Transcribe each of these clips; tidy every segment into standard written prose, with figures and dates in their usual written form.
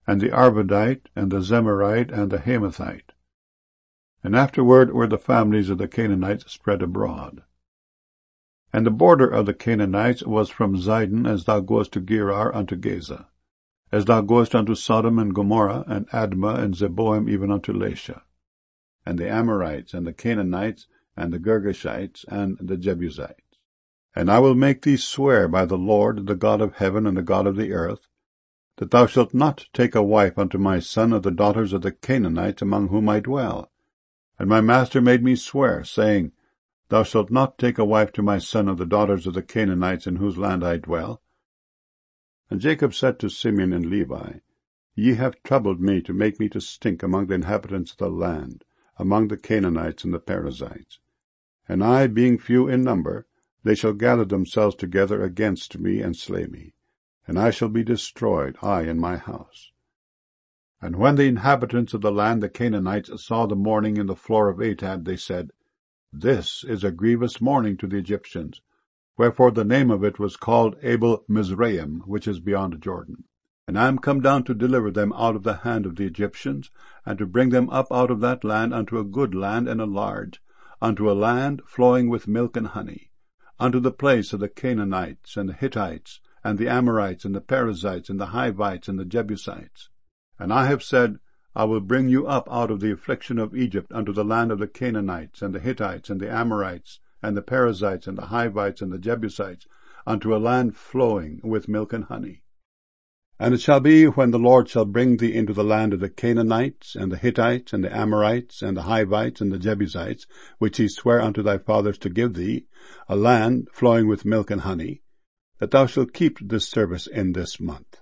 and the Arvadite, and the Zemarite, and the Hamathite. And afterward were the families of the Canaanites spread abroad. And the border of the Canaanites was from Zidon, as thou goest to Gerar, unto Gaza, as thou goest unto Sodom and Gomorrah, and Admah, and Zeboim, even unto Lasha. And the Amorites, and the Canaanites, and the Girgashites, and the Jebusites. And I will make thee swear by the Lord, the God of heaven and the God of the earth, that thou shalt not take a wife unto my son of the daughters of the Canaanites among whom I dwell. And my master made me swear, saying, Thou shalt not take a wife to my son of the daughters of the Canaanites in whose land I dwell. And Jacob said to Simeon and Levi, Ye have troubled me to make me to stink among the inhabitants of the land, among the Canaanites and the Perizzites. And I, being few in number, they shall gather themselves together against me and slay me, and I shall be destroyed, I and my house. And when the inhabitants of the land, the Canaanites, saw the mourning in the floor of Atad, they said, This is a grievous mourning to the Egyptians. Wherefore the name of it was called Abel Mizraim, which is beyond Jordan. And I am come down to deliver them out of the hand of the Egyptians, and to bring them up out of that land unto a good land and a large, unto a land flowing with milk and honey, unto the place of the Canaanites, and the Hittites, and the Amorites, and the Perizzites, and the Hivites, and the Jebusites. And I have said, I will bring you up out of the affliction of Egypt unto the land of the Canaanites, and the Hittites, and the Amorites, and the Perizzites, and the Hivites, and the Jebusites, unto a land flowing with milk and honey. And it shall be, when the Lord shall bring thee into the land of the Canaanites, and the Hittites, and the Amorites, and the Hivites, and the Jebusites, which he sware unto thy fathers to give thee, a land flowing with milk and honey, that thou shalt keep this service in this month.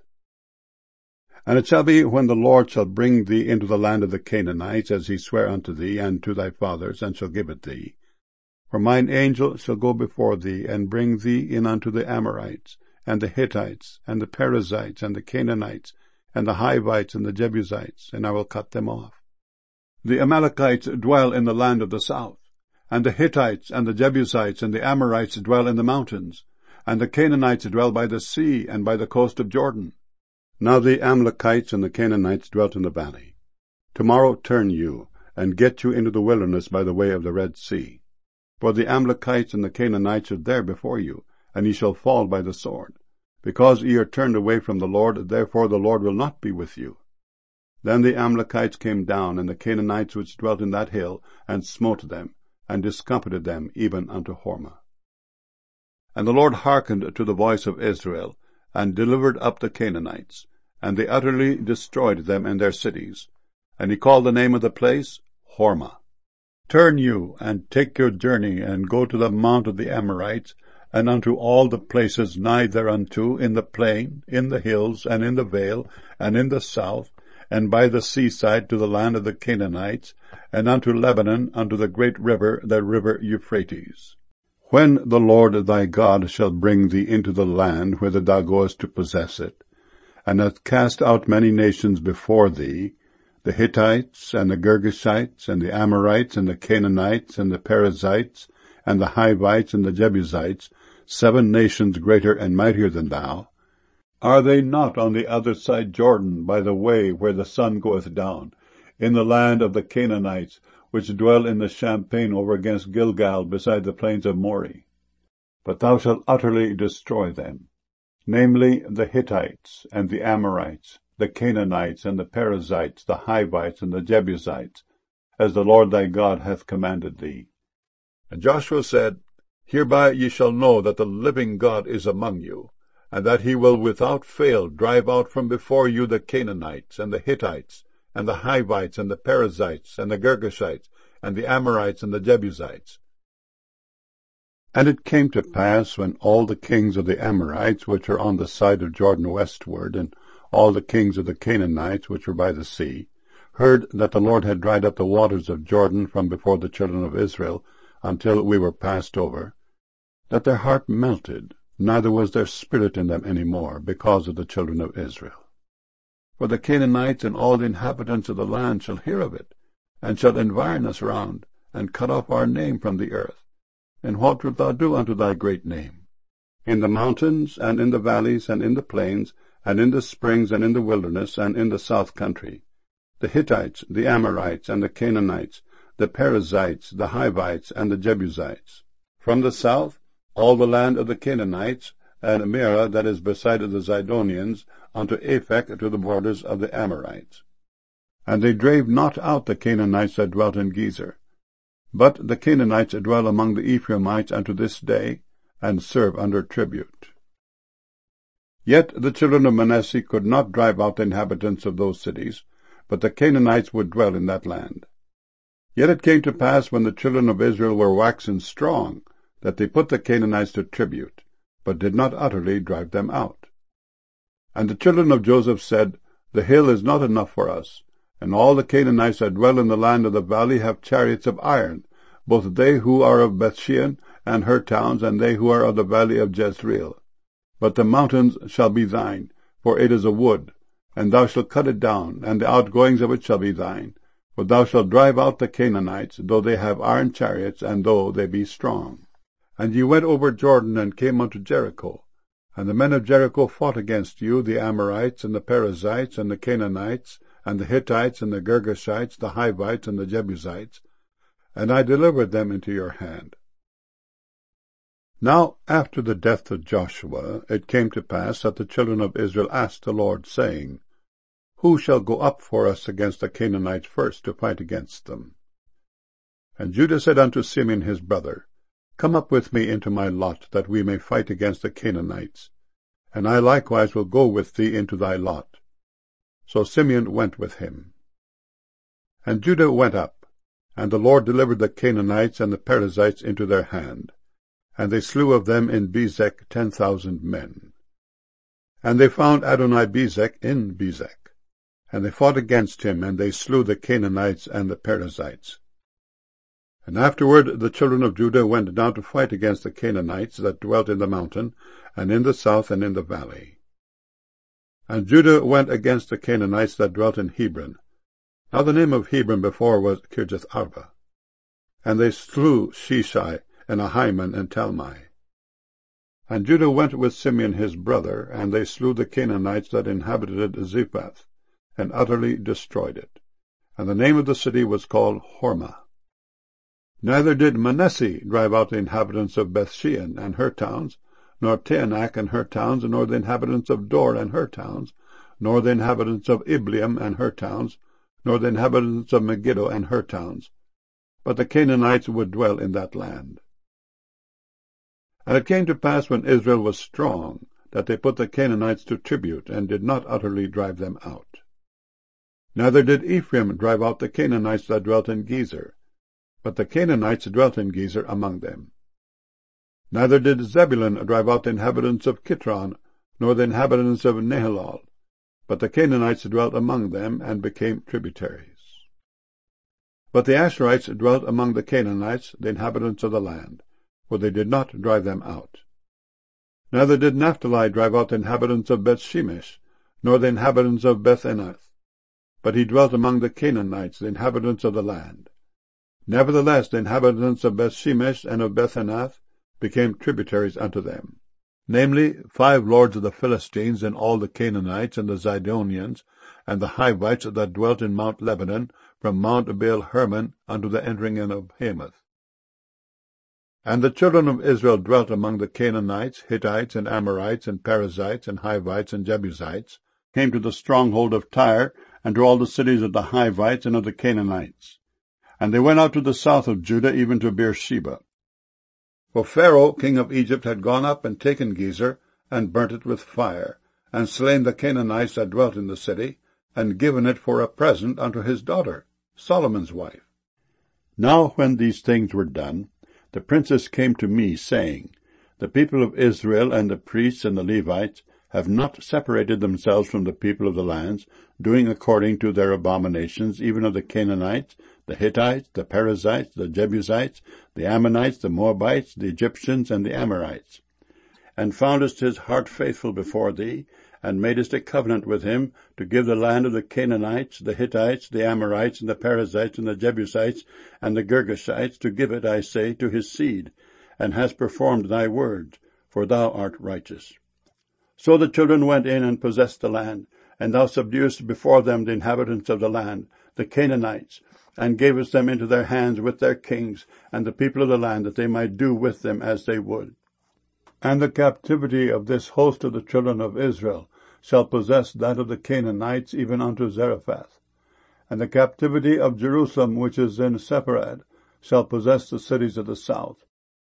And it shall be, when the Lord shall bring thee into the land of the Canaanites, as he sware unto thee and to thy fathers, and shall give it thee, for mine angel shall go before thee, and bring thee in unto the Amorites, and the Hittites, and the Perizzites, and the Canaanites, and the Hivites, and the Jebusites, and I will cut them off. The Amalekites dwell in the land of the south, and the Hittites, and the Jebusites, and the Amorites dwell in the mountains, and the Canaanites dwell by the sea, and by the coast of Jordan. Now the Amalekites and the Canaanites dwelt in the valley. Tomorrow turn you, and get you into the wilderness by the way of the Red Sea. For the Amalekites and the Canaanites are there before you, and ye shall fall by the sword. Because ye are turned away from the Lord, therefore the Lord will not be with you. Then the Amalekites came down, and the Canaanites which dwelt in that hill, and smote them, and discomfited them even unto Hormah. And the Lord hearkened to the voice of Israel, and delivered up the Canaanites, and they utterly destroyed them and their cities. And he called the name of the place Hormah. Turn you, and take your journey, and go to the mount of the Amorites, and unto all the places nigh thereunto, in the plain, in the hills, and in the vale, and in the south, and by the seaside to the land of the Canaanites, and unto Lebanon, unto the great river, the river Euphrates. When the Lord thy God shall bring thee into the land whither thou goest to possess it, and hath cast out many nations before thee, the Hittites, and the Girgashites, and the Amorites, and the Canaanites, and the Perizzites, and the Hivites, and the Jebusites, 7 nations greater and mightier than thou, are they not on the other side Jordan, by the way where the sun goeth down, in the land of the Canaanites, which dwell in the champaign over against Gilgal, beside the plains of Moreh? But thou shalt utterly destroy them, namely the Hittites, and the Amorites, the Canaanites, and the Perizzites, the Hivites, and the Jebusites, as the Lord thy God hath commanded thee. And Joshua said, Hereby ye shall know that the living God is among you, and that he will without fail drive out from before you the Canaanites, and the Hittites, and the Hivites, and the Perizzites, and the Girgashites, and the Amorites, and the Jebusites. And it came to pass, when all the kings of the Amorites, which are on the side of Jordan westward, and all the kings of the Canaanites, which were by the sea, heard that the Lord had dried up the waters of Jordan from before the children of Israel, until we were passed over, that their heart melted, neither was there spirit in them any more, because of the children of Israel. For the Canaanites and all the inhabitants of the land shall hear of it, and shall environ us round, and cut off our name from the earth. And what wilt thou do unto thy great name? In the mountains, and in the valleys, and in the plains, and in the springs, and in the wilderness, and in the south country, the Hittites, the Amorites, and the Canaanites, the Perizzites, the Hivites, and the Jebusites. From the south, all the land of the Canaanites, and Mearah that is beside the Zidonians, unto Aphek to the borders of the Amorites. And they drave not out the Canaanites that dwelt in Gezer. But the Canaanites dwell among the Ephraimites unto this day, and serve under tribute. Yet the children of Manasseh could not drive out the inhabitants of those cities, but the Canaanites would dwell in that land. Yet it came to pass, when the children of Israel were waxen strong, that they put the Canaanites to tribute, but did not utterly drive them out. And the children of Joseph said, The hill is not enough for us, and all the Canaanites that dwell in the land of the valley have chariots of iron, both they who are of Bethshean and her towns, and they who are of the valley of Jezreel. But the mountains shall be thine, for it is a wood, and thou shalt cut it down, and the outgoings of it shall be thine. For thou shalt drive out the Canaanites, though they have iron chariots, and though they be strong. And ye went over Jordan, and came unto Jericho. And the men of Jericho fought against you, the Amorites, and the Perizzites, and the Canaanites, and the Hittites, and the Girgashites, the Hivites, and the Jebusites, and I delivered them into your hand. Now after the death of Joshua, it came to pass that the children of Israel asked the Lord, saying, Who shall go up for us against the Canaanites first to fight against them? And Judah said unto Simeon his brother, Come up with me into my lot, that we may fight against the Canaanites, and I likewise will go with thee into thy lot. So Simeon went with him. And Judah went up, and the Lord delivered the Canaanites and the Perizzites into their hand, and they slew of them in Bezek 10,000 men. And they found Adonai-Bezek in Bezek, and they fought against him, and they slew the Canaanites and the Perizzites. And afterward the children of Judah went down to fight against the Canaanites that dwelt in the mountain, and in the south, and in the valley. And Judah went against the Canaanites that dwelt in Hebron. Now the name of Hebron before was Kirjath-Arba. And they slew Sheshai, and Ahiman, and Talmai. And Judah went with Simeon his brother, and they slew the Canaanites that inhabited Zephath, and utterly destroyed it. And the name of the city was called Hormah. Neither did Manasseh drive out the inhabitants of Bethshean and her towns, nor Taanach and her towns, nor the inhabitants of Dor and her towns, nor the inhabitants of Ibleam and her towns, nor the inhabitants of Megiddo and her towns. But the Canaanites would dwell in that land. And it came to pass, when Israel was strong, that they put the Canaanites to tribute, and did not utterly drive them out. Neither did Ephraim drive out the Canaanites that dwelt in Gezer, but the Canaanites dwelt in Gezer among them. Neither did Zebulun drive out the inhabitants of Kitron, nor the inhabitants of Nahalol, but the Canaanites dwelt among them, and became tributaries. But the Asherites dwelt among the Canaanites, the inhabitants of the land, for they did not drive them out. Neither did Naphtali drive out the inhabitants of Bethshemesh, nor the inhabitants of Beth-Anath, but he dwelt among the Canaanites, the inhabitants of the land. Nevertheless the inhabitants of Bethshemesh and of Beth-Anath became tributaries unto them, namely 5 lords of the Philistines, and all the Canaanites, and the Zidonians, and the Hivites that dwelt in Mount Lebanon, from Mount Baal-Hermon unto the entering in of Hamath. And the children of Israel dwelt among the Canaanites, Hittites, and Amorites, and Perizzites, and Hivites, and Jebusites, came to the stronghold of Tyre, and to all the cities of the Hivites and of the Canaanites. And they went out to the south of Judah, even to Beersheba. For Pharaoh king of Egypt had gone up and taken Gezer, and burnt it with fire, and slain the Canaanites that dwelt in the city, and given it for a present unto his daughter, Solomon's wife. Now when these things were done, the princes came to me, saying, The people of Israel and the priests and the Levites have not separated themselves from the people of the lands, doing according to their abominations, even of the Canaanites, the Hittites, the Perizzites, the Jebusites, the Ammonites, the Moabites, the Egyptians, and the Amorites. And foundest his heart faithful before thee, and madest a covenant with him, to give the land of the Canaanites, the Hittites, the Amorites, and the Perizzites, and the Jebusites, and the Girgashites, to give it, I say, to his seed, and hast performed thy word, for thou art righteous. So the children went in and possessed the land, and thou subduedst before them the inhabitants of the land, the Canaanites, and gavest them into their hands with their kings, and the people of the land, that they might do with them as they would. And the captivity of this host of the children of Israel shall possess that of the Canaanites even unto Zarephath. And the captivity of Jerusalem, which is in Sepharad, shall possess the cities of the south.